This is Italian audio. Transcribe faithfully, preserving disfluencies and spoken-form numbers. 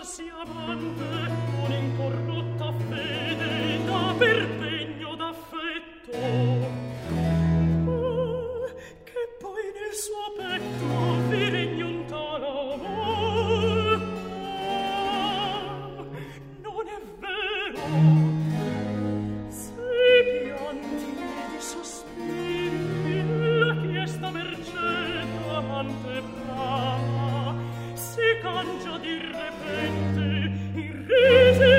farsi amante con incorrotta fede da perpegno d'affetto. Oh, che poi nel suo petto vi regna un tal amor. Oh, non è vero. Se pianti di sospiri la chiesta mercé d'amante brava si cangia di repente in risi